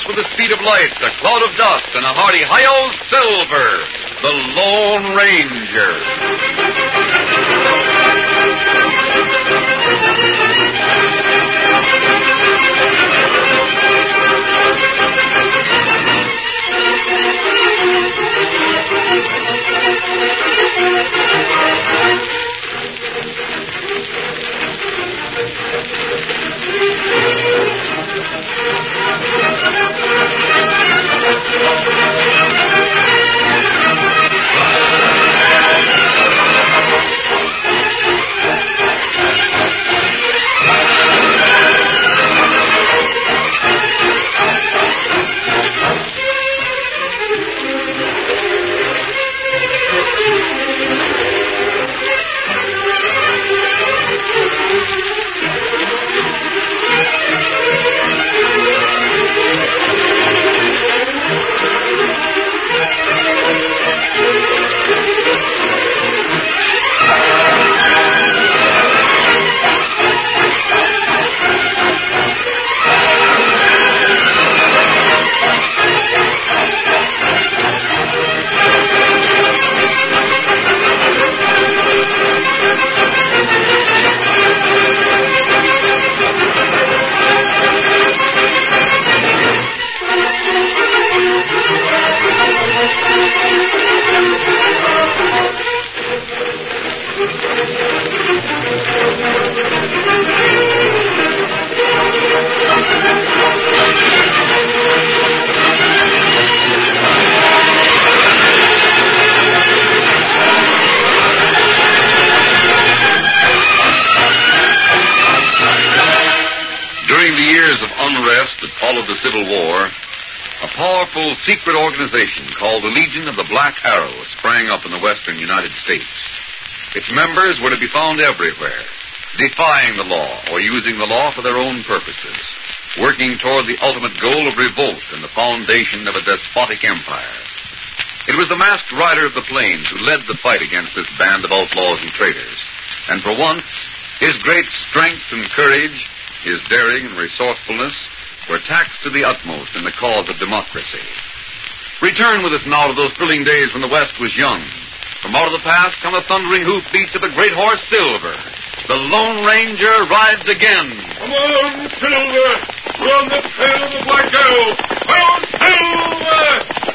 with the speed of light, a cloud of dust, and a hearty hi-yo, Silver, the Lone Civil War, a powerful secret organization called the Legion of the Black Arrow sprang up in the western United States. Its members were to be found everywhere, defying the law or using the law for their own purposes, working toward the ultimate goal of revolt and the foundation of a despotic empire. It was the masked rider of the plains who led the fight against this band of outlaws and traitors. And for once, his great strength and courage, his daring and resourcefulness, were taxed to the utmost in the cause of democracy. Return with us now to those thrilling days when the West was young. From out of the past come the thundering hoofbeats of the great horse Silver. The Lone Ranger rides again. Come on, Silver! We're on the trail of the Black Arrow! Come on, Silver!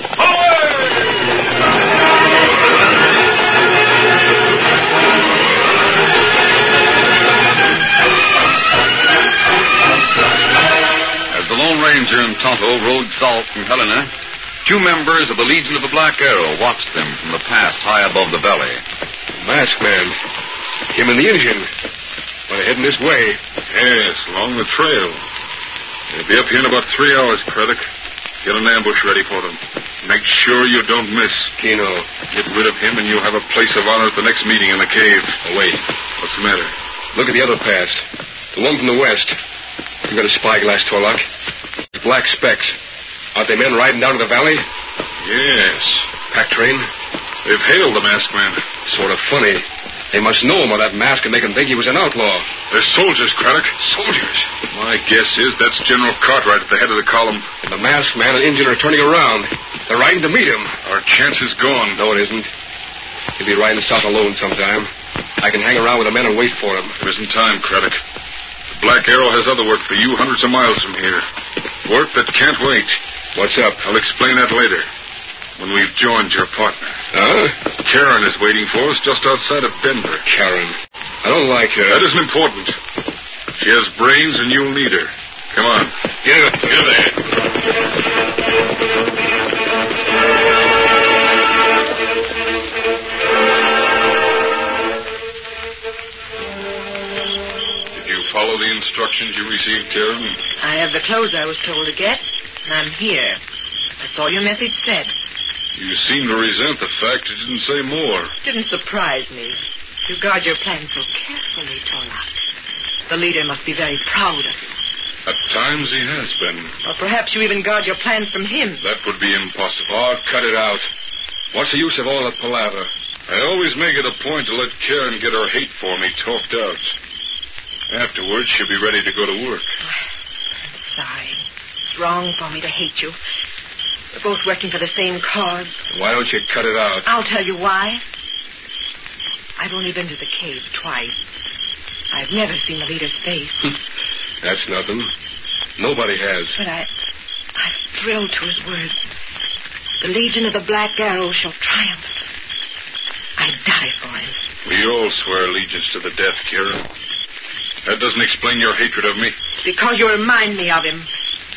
The Lone Ranger and Tonto rode south from Helena. Two members of the Legion of the Black Arrow watched them from the pass high above the valley. Masked man. Him and the Indian. Well, they're heading this way. Yes, along the trail. They'll be up here in about 3 hours, Craddock. Get an ambush ready for them. Make sure you don't miss. Keno. Get rid of him and you'll have a place of honor at the next meeting in the cave. Oh, wait. What's the matter? Look at the other pass. The one from the west. You got a spyglass, Torlock. Black specks. Aren't they men riding down to the valley? Yes. Pack train? They've hailed the masked man. Sort of funny. They must know him or that mask and make him think he was an outlaw. They're soldiers, Craddock. Soldiers? My guess is that's General Cartwright at the head of the column. And the masked man and Indian are turning around. They're riding to meet him. Our chance is gone. No, it isn't. He'll be riding south alone sometime. I can hang around with the men and wait for him. There isn't time, Craddock. Black Arrow has other work for you hundreds of miles from here. Work that can't wait. What's up? I'll explain that later, when we've joined your partner. Huh? Karen is waiting for us just outside of Denver. Karen. I don't like her. That isn't important. She has brains and you'll need her. Come on. Get there. Follow the instructions you received, Karen? I have the clothes I was told to get, and I'm here. That's all your message said. You seem to resent the fact you didn't say more. Didn't surprise me. You guard your plan so carefully, Torlock. The leader must be very proud of you. At times he has been. Or perhaps you even guard your plans from him. That would be impossible. Oh, cut it out. What's the use of all that palaver? I always make it a point to let Karen get her hate for me talked out. Afterwards, she'll be ready to go to work. I'm sorry. It's wrong for me to hate you. We're both working for the same cause. Why don't you cut it out? I'll tell you why. I've only been to the cave twice. I've never seen the leader's face. That's nothing. Nobody has. But I'm thrilled to his words. The Legion of the Black Arrow shall triumph. I'd die for him. We all swear allegiance to the death, Kira. That doesn't explain your hatred of me. It's because you remind me of him.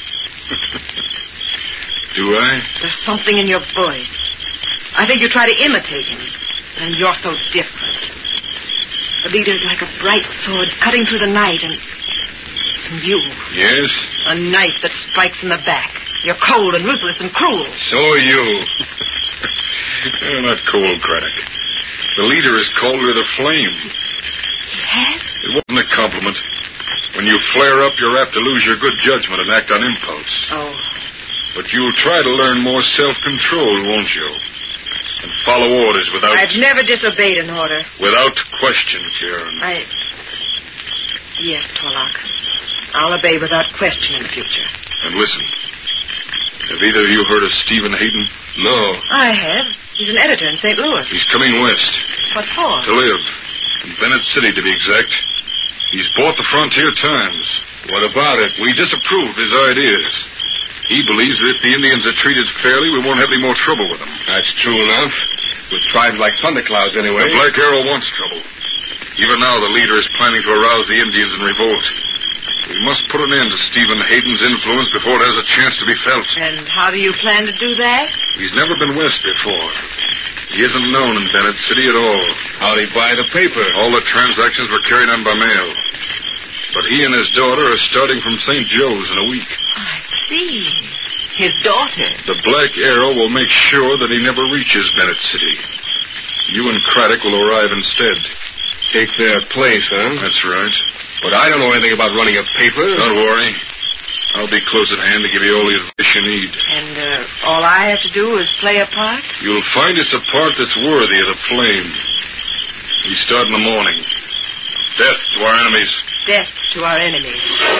Do I? There's something in your voice. I think you try to imitate him. And you're so different. The leader's like a bright sword cutting through the night, and you... Yes? A knife that strikes in the back. You're cold and ruthless and cruel. So are you. You're not cold, Craddock. The leader has called her the Flame. Yes? It wasn't a compliment. When you flare up, you're apt to lose your good judgment and act on impulse. Oh. But you'll try to learn more self-control, won't you? And follow orders without... I've never disobeyed an order. Without question, Kieran. Yes, Torlock. I'll obey without question in the future. And listen. Have either of you heard of Stephen Hayden? No. I have. He's an editor in St. Louis. He's coming west. What for? To live. In Bennett City, to be exact. He's bought the Frontier Times. What about it? We disapprove of his ideas. He believes that if the Indians are treated fairly, we won't have any more trouble with them. That's true enough. With tribes like Thunderclouds, anyway. The Black Arrow wants trouble. Even now, the leader is planning to arouse the Indians in revolt. We must put an end to Stephen Hayden's influence before it has a chance to be felt. And how do you plan to do that? He's never been west before. He isn't known in Bennett City at all. How'd he buy the paper? All the transactions were carried on by mail. But he and his daughter are starting from St. Joe's in a week. I see. His daughter. The Black Arrow will make sure that he never reaches Bennett City. You and Craddock will arrive instead. Take their place, huh? That's right. But I don't know anything about running a paper. Don't worry. I'll be close at hand to give you all the advice you need. And all I have to do is play a part? You'll find it's a part that's worthy of the Flame. We start in the morning. Death to our enemies. Death to our enemies.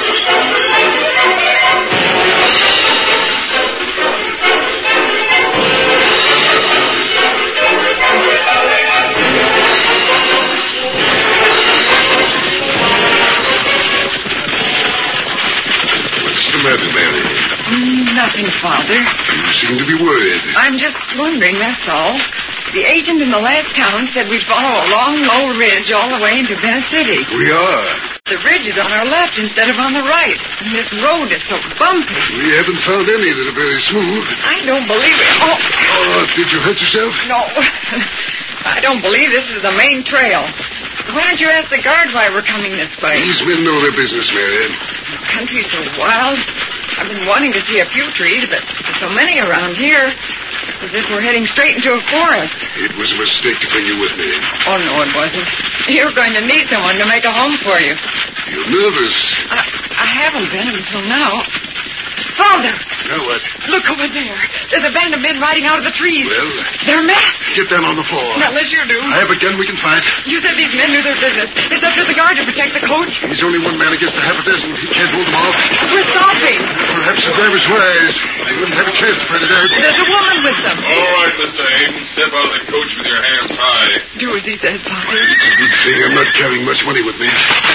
What's the matter, Mary? Nothing, Father. You seem to be worried. I'm just wondering, that's all. The agent in the last town said we'd follow a long, low ridge all the way into Bennett City. We are. The ridge is on our left instead of on the right. And this road is so bumpy. We haven't found any that are very smooth. I don't believe it. Oh, Did you hurt yourself? no. I don't believe this is the main trail. Why don't you ask the guards why we're coming this way? These men know their business, Marianne. The country's so wild. I've been wanting to see a few trees, but there's so many around here. It's as if we're heading straight into a forest. It was a mistake to bring you with me. Oh, no, it wasn't. You're going to need someone to make a home for you. You're nervous. I haven't been until now. Father! Now what? Look over there. There's a band of men riding out of the trees. Well? They're masked. Get down on the floor. Not unless you do. I have a gun. We can fight. You said these men knew their business. It's up to the guard to protect the coach. He's only one man against a half a dozen. He can't hold them off. We're stopping. Perhaps the driver's wise. They wouldn't have a chance to fight it out. There's a woman with them. All right, Mr. Hayden. Step out of the coach with your hands high. Do as he says, Father. It's a good thing I'm not carrying much money with me.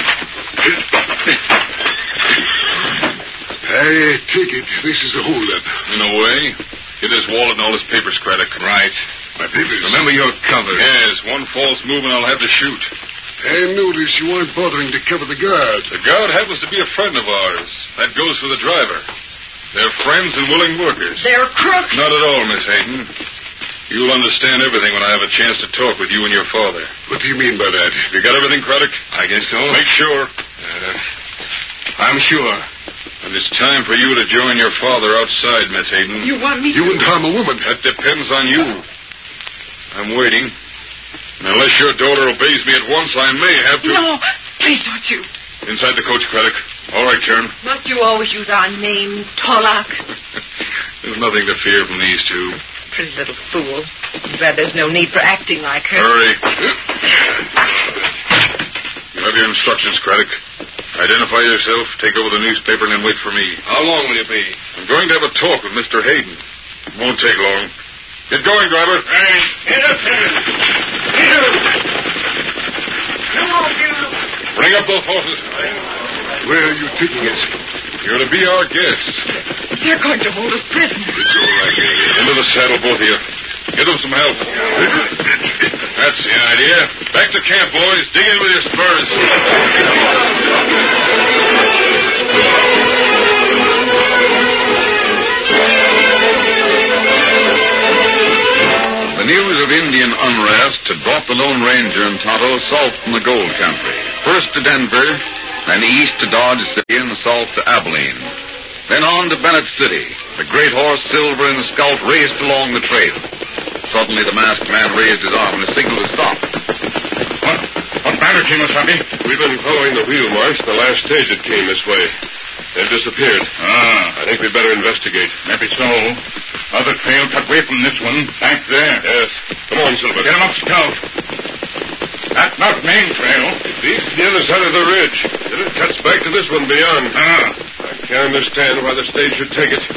I take it this is a holdup. In a way. It is wallet and all his papers, Craddock. Right. My papers? Remember your cover. Yes, one false move and I'll have to shoot. I notice you aren't bothering to cover the guard. The guard happens to be a friend of ours. That goes for the driver. They're friends and willing workers. They're crooks. Not at all, Miss Hayden. You'll understand everything when I have a chance to talk with you and your father. What do you mean by that? You got everything, Craddock? I guess so. Make sure. I'm sure. And it's time for you to join your father outside, Miss Hayden. You want me to... You wouldn't harm a woman. That depends on you. I'm waiting. And unless your daughter obeys me at once, I may have to... No, please don't shoot. Inside the coach, Craddock. All right, Karen. Must you always use our name, Torlock? There's nothing to fear from these two. Pretty little fool. I'm glad there's no need for acting like her. Hurry. You have your instructions, Craddock. Identify yourself, take over the newspaper, and then wait for me. How long will you be? I'm going to have a talk with Mr. Hayden. Won't take long. Get going, driver. Hey, get up here. Get up. Come on, get up. Bring up those horses. Where are you taking us? You're to be our guests. They're going to hold us prisoners. It's all right. Into the saddle, both of you. Give them some help. That's the idea. Back to camp, boys. Dig in with your spurs. The news of Indian unrest had brought the Lone Ranger and Tonto south from the gold country. First to Denver, then east to Dodge City, and south to Abilene. Then on to Bennett City. The great horse Silver and the Scout raced along the trail. Suddenly the masked man raised his arm and signaled to stop. What matter, Kimasabi? We've been following the wheel marks the last stage that came this way. They've disappeared. I think we'd better investigate. Maybe so. Other trail cut away from this one. Back there. Yes. Come on, Silver. Get him up, Scout. That's not main trail. It leads to the other side of the ridge. Then it cuts back to this one beyond. I can't understand why the stage should take it.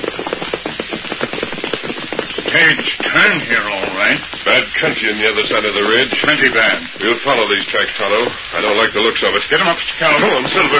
Stage turned here, all right. Bad country on the other side of the ridge. Plenty bad. We'll follow these tracks, Tonto. I don't like the looks of it. Get him up, Scout. Come on, Silver.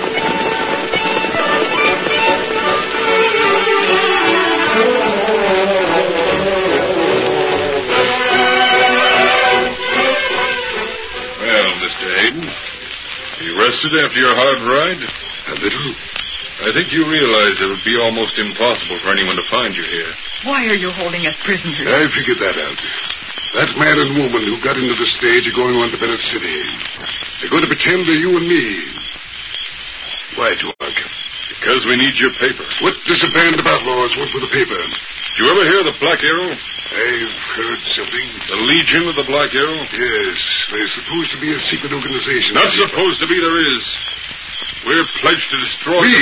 Well, Mr. Hayden, you rested after your hard ride? A little. I think you realize it would be almost impossible for anyone to find you here. Why are you holding us prisoners? I figured that out. That man and woman who got into the stage are going on to Bennett City. They're going to pretend they're you and me. Why, Tuank? Because we need your paper. What does a band of outlaws want with the paper? Did you ever hear of the Black Arrow? I've heard something. The Legion of the Black Arrow? Yes, they're supposed to be a secret organization. Not supposed to be, there is. We're pledged to destroy... Me?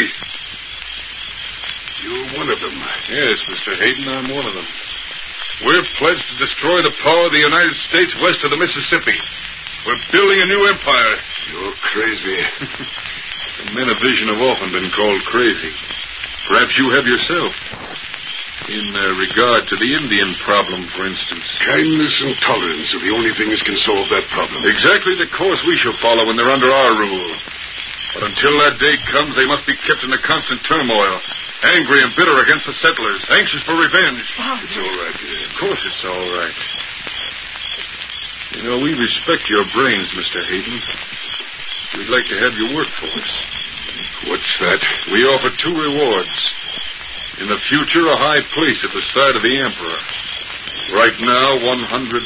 You're one of them. Yes, Mr. Hayden, I'm one of them. We're pledged to destroy the power of the United States west of the Mississippi. We're building a new empire. You're crazy. Men of vision have often been called crazy. Perhaps you have yourself. In regard to the Indian problem, for instance. Kindness and tolerance are the only things can solve that problem. Exactly the course we shall follow when they're under our rule. But until that day comes, they must be kept in a constant turmoil, angry and bitter against the settlers, anxious for revenge. It's all right, dear. Of course it's all right. You know, we respect your brains, Mr. Hayden. We'd like to have you work for us. What's that? We offer 2 rewards. In the future, a high place at the side of the Emperor. Right now, $100,000.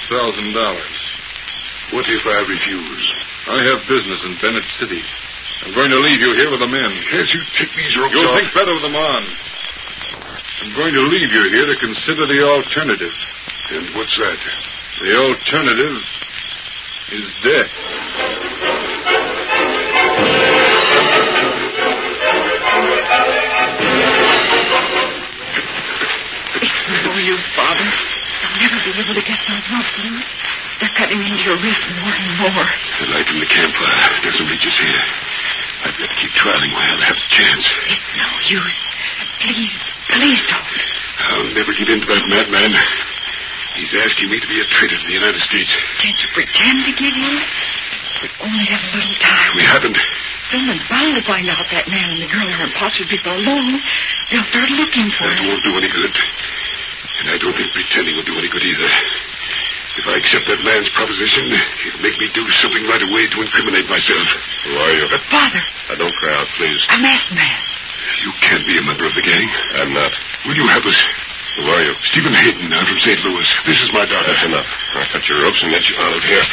What if I refuse? I have business in Bennett City. I'm going to leave you here with the men. Can't you take these ropes You'll off? think better of them on. I'm going to leave you here to consider the alternative. And what's that? The alternative is death. It's no use, Father. You'll never be able to get those ropes loose. They're cutting into your wrist more and more. The light from the campfire doesn't reach us here. I've got to keep trialing while I have a chance. It's no use. Please don't. I'll never give in to that madman. He's asking me to be a traitor to the United States. Can't you pretend to give in? We only have a little time. We haven't. Someone's bound to find out that man and the girl are impossibly so alone. They'll start looking for That him. won't do any good. And I don't think pretending will do any good either. If I accept that man's proposition, it'll make me do something right away to incriminate myself. Who are you? But, Father, Don't cry out, please. a masked man. You can't be a member of the gang. I'm not. Will you help us? Who are you? Stephen Hayden, I'm from St. Louis. This is my daughter. That's enough. I'll cut your ropes and get you out of here.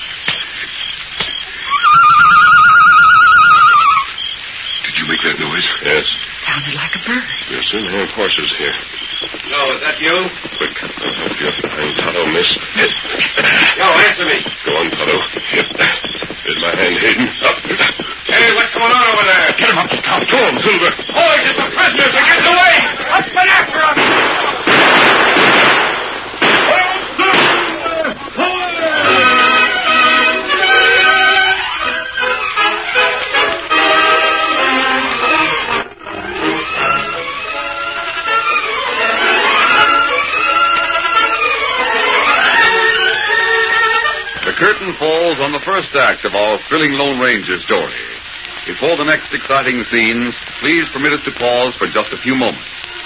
Did you make that noise? Yes. Sounded like a bird. We'll soon have horses here. No, is that you? Quick. I'll help you up behind Tonto, miss. Yo, answer me. Go on, Tonto. Here's my hand, Hayden. Up. Hey, what's going on over there? Get him up, Scout. Go on, Silver. Boys, it's the prisoners. They're getting away. Up and after us. pause on the first act of our thrilling Lone Ranger story. Before the next exciting scenes, please permit us to pause for just a few moments.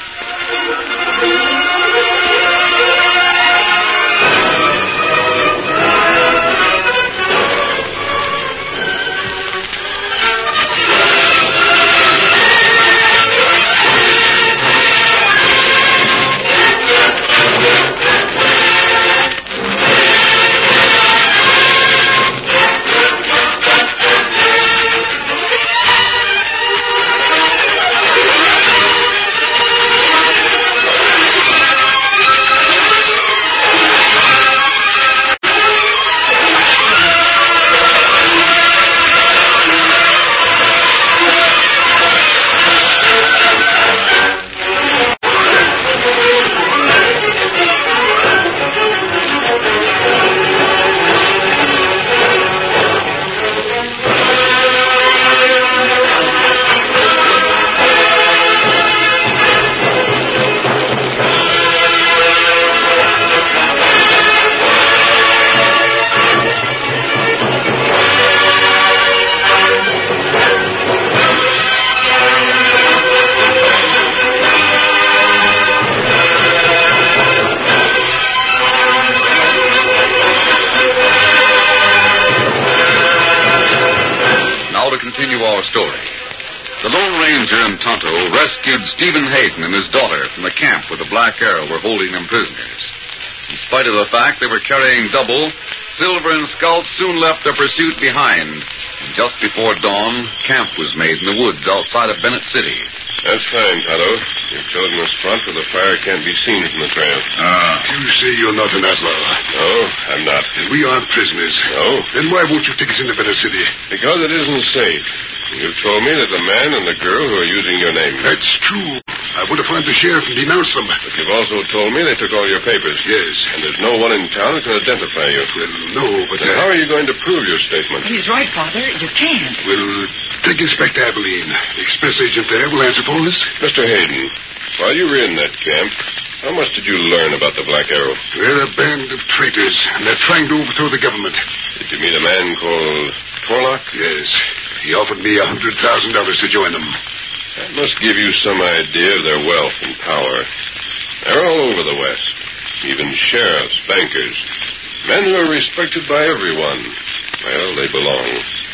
Our story. The Lone Ranger and Tonto rescued Stephen Hayden and his daughter from the camp where the Black Arrow were holding them prisoners. In spite of the fact they were carrying double, Silver and Scout soon left their pursuit behind. And just before dawn, camp was made in the woods outside of Bennett City. That's fine, Tonto. You've chosen a spot where the fire can't be seen from the trail. You say you're not an outlaw. No, I'm not. And we aren't prisoners. No? Then why won't you take us into Bennett City? Because it isn't safe. You've told me that the man and the girl who are using your name. That's true. I would have found the sheriff and denounced them. But you've also told me they took all your papers. Yes. And there's no one in town who can identify you. Well, no, but... Then how are you going to prove your statement? He's right, Father. You can't. Well, take Inspector Abilene. The express agent there will answer for us. Mr. Hayden, while you were in that camp, how much did you learn about the Black Arrow? They're a band of traitors, and they're trying to overthrow the government. Did you meet a man called Torlock? Yes. He offered me $100,000 to join them. That must give you some idea of their wealth and power. They're all over the West. Even sheriffs, bankers. Men who are respected by everyone. Well, they belong.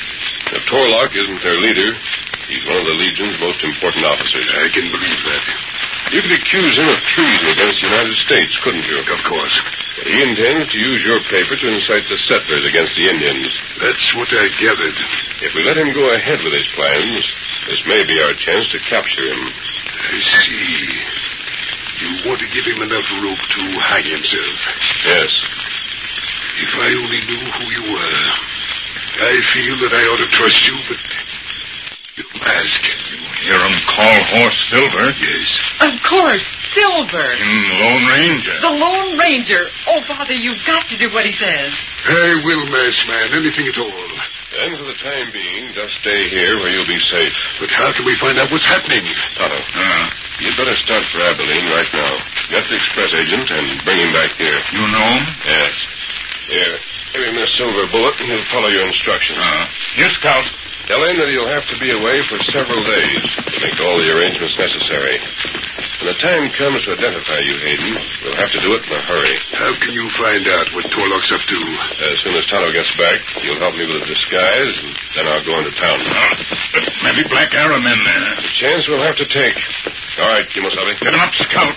If Torlock isn't their leader, he's one of the Legion's most important officers. I can believe that. You could accuse him of treason against the United States, couldn't you? Of course. But he intends to use your paper to incite the settlers against the Indians. That's what I gathered. If we let him go ahead with his plans, this may be our chance to capture him. I see. You want to give him enough rope to hang himself. Yes. If I only knew who you were. I feel that I ought to trust you, but you ask. You hear him call Horse Silver? Yes. Of course, Silver. Lone Ranger. The Lone Ranger. Oh, Father, you've got to do what he says. I will, masked man. Anything at all. Then, for the time being, just stay here where you'll be safe. But how can we find out what's happening? Tonto, you'd better start for Abilene right now. Get the express agent and bring him back here. You know him? Yes. Here, give him this silver bullet and he'll follow your instructions. Here, Scout. Tell him that he'll have to be away for several days to make all the arrangements necessary. When the time comes to identify you, Hayden, we'll have to do it in a hurry. How can you find out what Torlock's up to? As soon as Tonto gets back, you'll help me with a disguise, and then I'll go into town. Maybe Black Arrow men there. The chance we'll have to take. All right, Kimosabe. Get him up, Scout.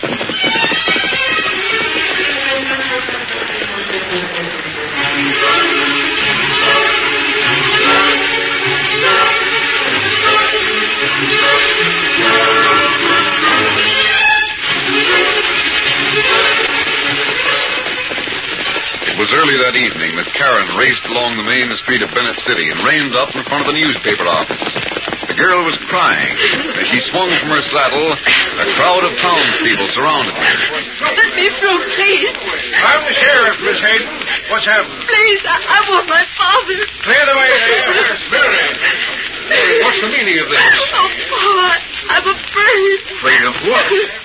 It was early that evening that Karen raced along the main street of Bennett City and reined up in front of the newspaper office. The girl was crying. As she swung from her saddle, a crowd of townspeople surrounded her. Let me through, please. I'm the sheriff, Miss Hayden. What's happened? Please, I want my father. Clear the way there. Mary. What's the meaning of this? Oh, Pa, I'm afraid. Afraid of what?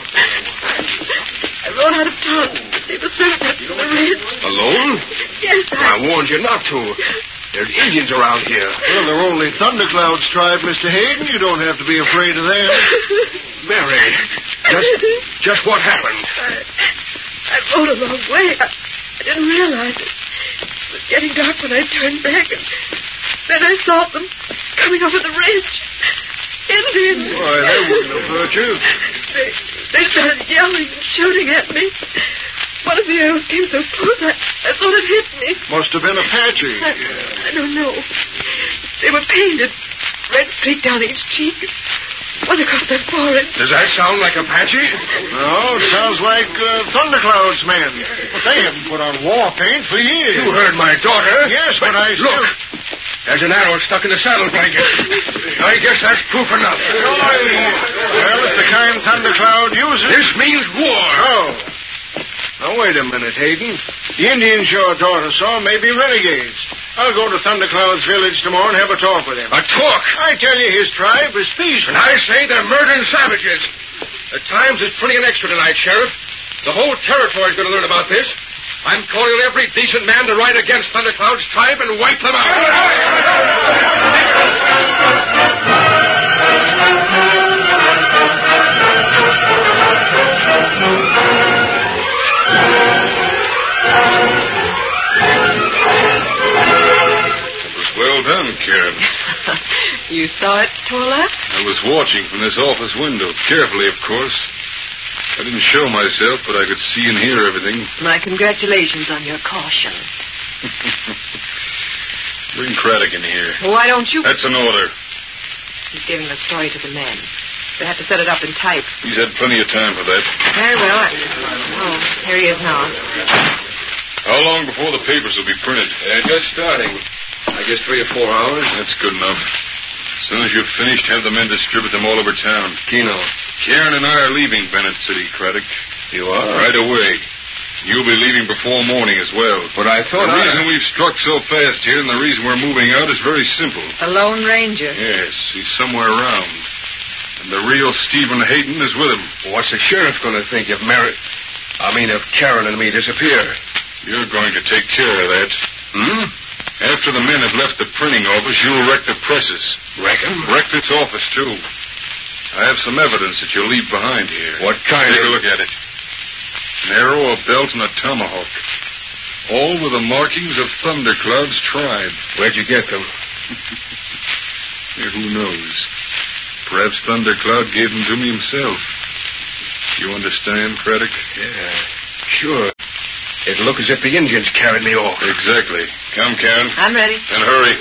I rode out of town to see the suspect in the red. Alone? Yes, I warned you not to. There's Indians around here. Well, they're only Thundercloud's tribe, Mr. Hayden. You don't have to be afraid of them. Mary, just what happened? I rode a long way. I didn't realize it. It was getting dark when I turned back, and then I saw them coming over the ridge. Indians. Why, they wouldn't have hurt you. They started yelling and shooting at me. One of the arrows came so close, I thought it hit me. Must have been Apache. I don't know. They were painted. Red streak down each cheek. One across their forehead. Does that sound like Apache? No, it sounds like Thundercloud's men. But they haven't put on war paint for years. You heard my daughter. Yes, but I... Look, there's an arrow stuck in the saddle blanket. I guess that's proof enough. Well, it's the kind Thundercloud uses. This means war. Oh. Now, wait a minute, Hayden. The Indians your daughter saw may be renegades. I'll go to Thundercloud's village tomorrow and have a talk with him. A talk? I tell you, his tribe is peaceful. And I say they're murdering savages. The Times is printing an extra tonight, Sheriff. The whole territory's going to learn about this. I'm calling every decent man to ride against Thundercloud's tribe and wipe them out. Well done, Karen. You saw it, Tola? I was watching from this office window, carefully, of course. I didn't show myself, but I could see and hear everything. My congratulations on your caution. Bring Craddock in here. Well, why don't you... That's an order. He's giving the story to the men. They have to set it up in type. He's had plenty of time for that. Very well. Oh, here he is now. How long before the papers will be printed? Just starting. I guess 3 or 4 hours. That's good enough. As soon as you've finished, have the men distribute them all over town. Keno. Karen and I are leaving Bennett City, Craddock. You are? Right away. You'll be leaving before morning as well. But I thought the reason we've struck so fast here and the reason we're moving out is very simple. The Lone Ranger. Yes, he's somewhere around. And the real Stephen Hayden is with him. What's the sheriff going to think if if Karen and me disappear? You're going to take care of that. After the men have left the printing office, you'll wreck the presses. Reckon? Wreck this office, too. I have some evidence that you'll leave behind here. What kind Take a look at it. An arrow, a belt, and a tomahawk. All with the markings of Thundercloud's tribe. Where'd you get them? Who knows? Perhaps Thundercloud gave them to me himself. You understand, Craddock? Yeah, sure. It'll look as if the Indians carried me off. Exactly. Come, Karen. I'm ready. And hurry.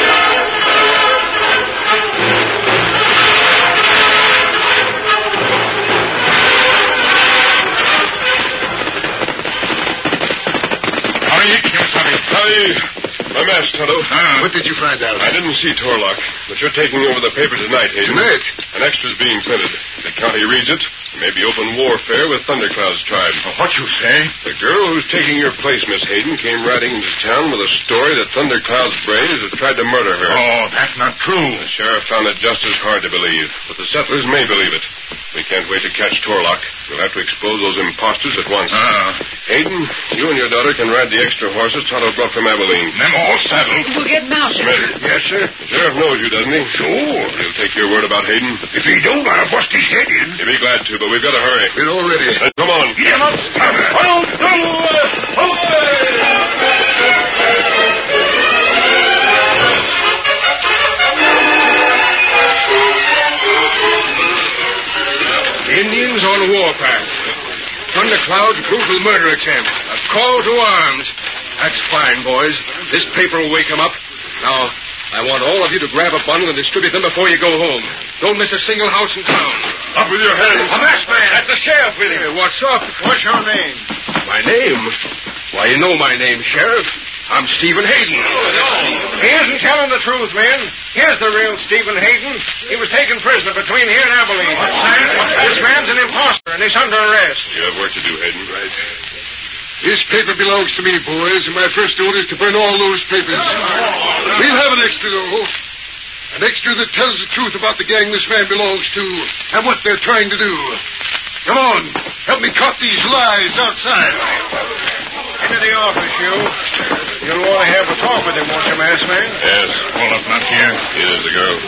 My mask, Tonto. What did you find out? I didn't see Torlock, but you're taking over the paper tonight, Hayden. Tonight? An extra's being printed. The county reads it. There may be open warfare with Thundercloud's tribe. What you say? The girl who's taking your place, Miss Hayden, came riding into town with a story that Thundercloud's braves had tried to murder her. Oh, that's not true. The sheriff found it just as hard to believe, but the settlers may believe it. We can't wait to catch Torlock. We'll have to expose those imposters at once. Hayden, you and your daughter can ride the extra horses Tonto brought from Abilene. Them all saddled. We'll get mounted. Smith. Yes, sir. The sheriff knows you, doesn't he? Sure. He'll take your word about Hayden. If he don't, I'll bust his head in. He'll be glad to, but we've got to hurry. We're all ready. Come on. Get him up, Indians on the warpath. Thundercloud's brutal murder attempt. A call to arms. That's fine, boys. This paper will wake them up. Now, I want all of you to grab a bundle and distribute them before you go home. Don't miss a single house in town. Up with your hands. A masked man. That's the sheriff with him. Hey, what's up? What's your name? My name? Why, you know my name, Sheriff. I'm Stephen Hayden. He isn't telling the truth, men. Here's the real Stephen Hayden. He was taken prisoner between here and Abilene. This man's an imposter, and he's under arrest. You have work to do, Hayden. Right. This paper belongs to me, boys, and my first order is to burn all those papers. We'll have an extra, though. An extra that tells the truth about the gang this man belongs to and what they're trying to do. Come on. Help me cut these lies outside. Into the office, you. You'll want to have a talk with him, won't you, masked man? Yes. Hold up, not here. Here's the girl.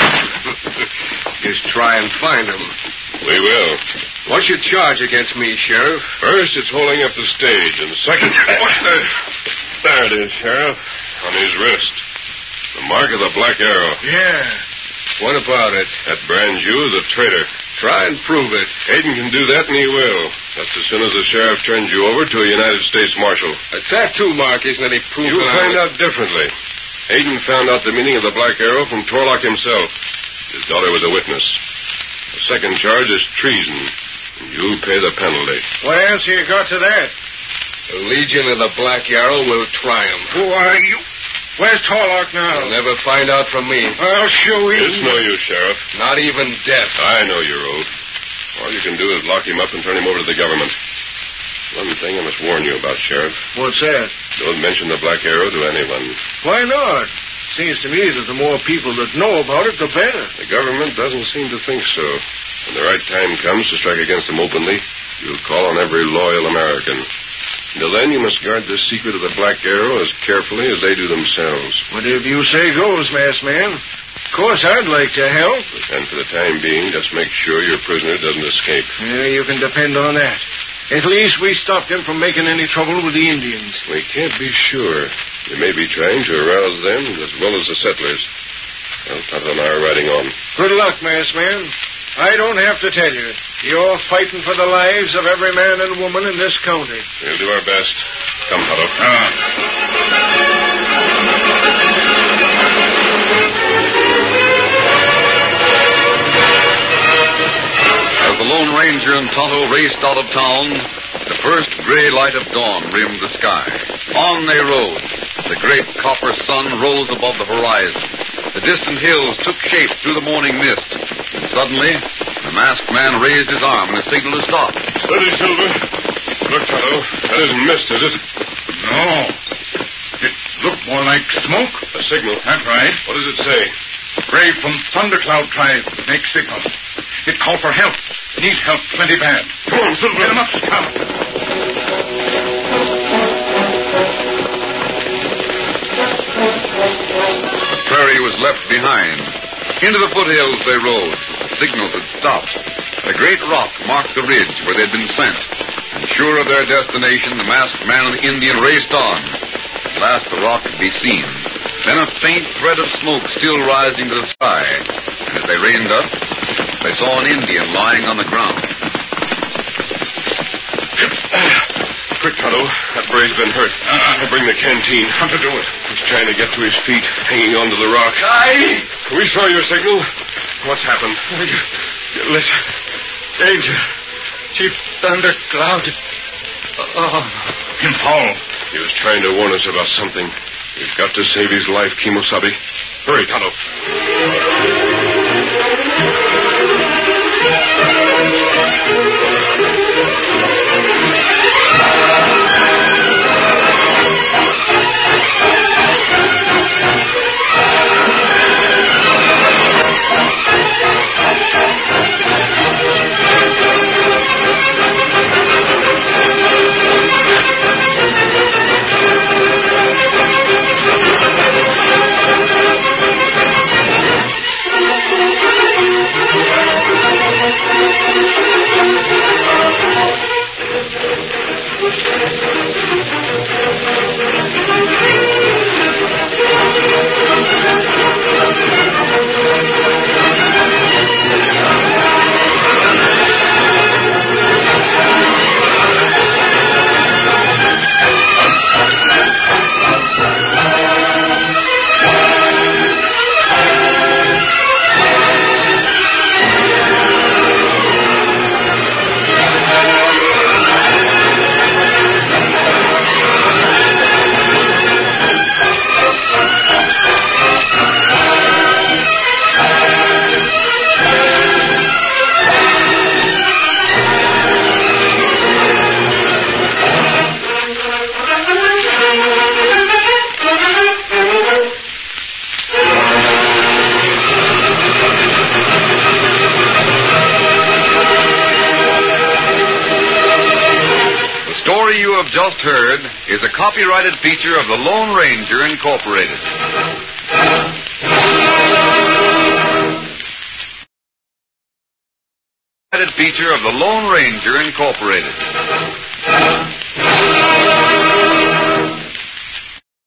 Just try and find him. We will. What's your charge against me, Sheriff? First, it's holding up the stage, and second... There it is, Sheriff. On his wrist. The mark of the Black Arrow. Yeah. What about it? That brand you is a traitor. Try and prove it. Hayden can do that, and he will. Just as soon as the sheriff turns you over to a United States Marshal. A tattoo mark isn't any proof. You'll find out differently. Hayden found out the meaning of the Black Arrow from Torlock himself. His daughter was a witness. The second charge is treason. And you'll pay the penalty. What answer you got to that? The Legion of the Black Arrow will triumph. Who are you? Where's Torlock now? You'll never find out from me. I'll show you. It's no use, Sheriff. Not even death. I know your oath. All you can do is lock him up and turn him over to the government. One thing I must warn you about, Sheriff. What's that? Don't mention the Black Arrow to anyone. Why not? Seems to me that the more people that know about it, the better. The government doesn't seem to think so. When the right time comes to strike against them openly, you'll call on every loyal American. Until then, you must guard the secret of the Black Arrow as carefully as they do themselves. Whatever you say goes, masked man. Of course, I'd like to help. And for the time being, just make sure your prisoner doesn't escape. Yeah, you can depend on that. At least we stopped him from making any trouble with the Indians. We can't be sure. They may be trying to arouse them as well as the settlers. Well, Tonto and I are riding on. Good luck, masked man. I don't have to tell you. You're fighting for the lives of every man and woman in this county. We'll do our best. Come, Tonto. As the Lone Ranger and Tonto raced out of town, the first gray light of dawn rimmed the sky. On they rode. The great copper sun rose above the horizon. The distant hills took shape through the morning mist. And suddenly, the masked man raised his arm in a signal to stop. Steady, Silver. Look, Tonto. That isn't mist, is it? No. It looked more like smoke. A signal. That's right. What does it say? Brave from Thundercloud tribe makes signal. It called for help. Needs help plenty bad. Come on, Silver. Get him up, Scout. The prairie was left behind. Into the foothills they rode. Signals had stopped. A great rock marked the ridge where they'd been sent. And sure of their destination, the masked man and the Indian raced on. At last the rock could be seen. Then a faint thread of smoke still rising to the sky. And as they reined up, they saw an Indian lying on the ground. Quick, Tonto. That brave's been hurt. I'll bring the canteen. How to do it? He's trying to get to his feet, hanging onto the rock. We saw your signal. What's happened? Listen. Danger. Chief Thundercloud. Him fall. He was trying to warn us about something. We've got to save his life, Kimosabe. Hurry, Tonto. story you have just heard is a copyrighted feature of the Lone Ranger Incorporated. Feature of the Lone Ranger Incorporated.